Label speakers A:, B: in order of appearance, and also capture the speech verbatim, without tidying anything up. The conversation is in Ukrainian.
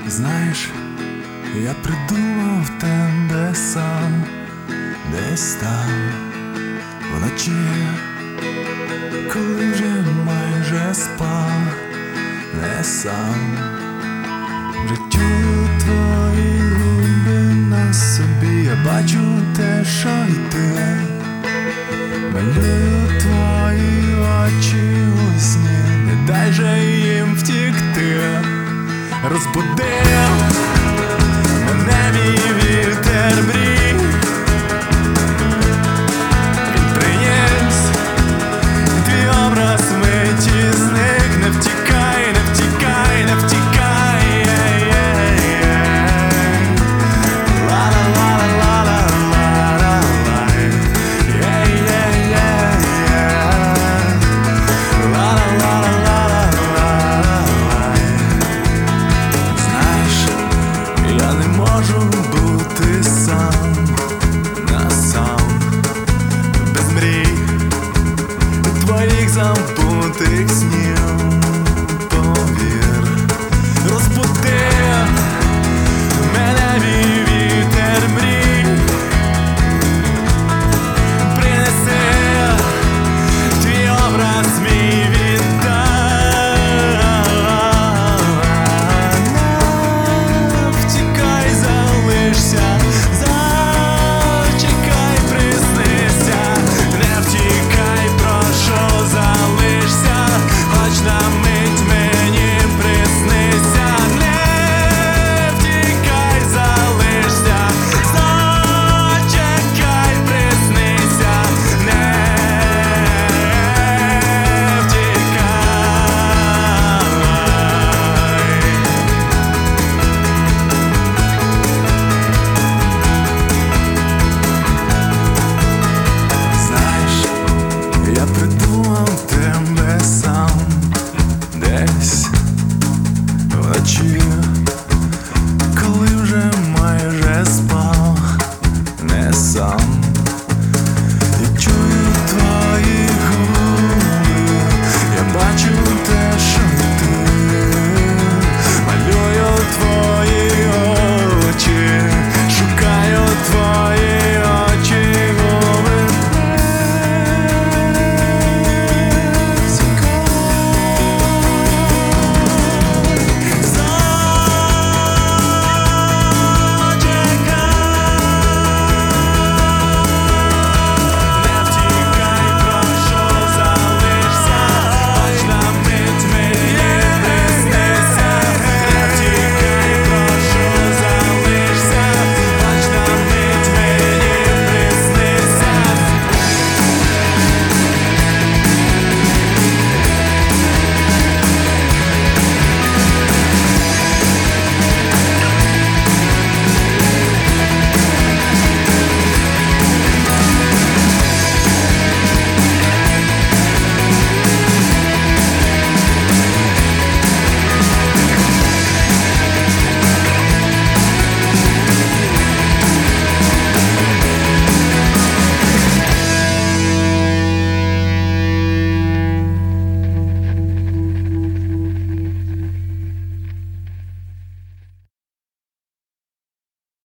A: Знаєш, я придумав тебе сам, десь там вночі, коли вже майже спав, не сам. Вже чую твої губи на собі, я бачу те, що й ти. Малюю твої очі у сні, не дай же їм втікти. Розбудив мене мій вітер мрій, він приніс твій образ миті, зник. Не втікай, не втікай, не втікай. Я не можу бути сам на сам, без мрій, твоїх забутих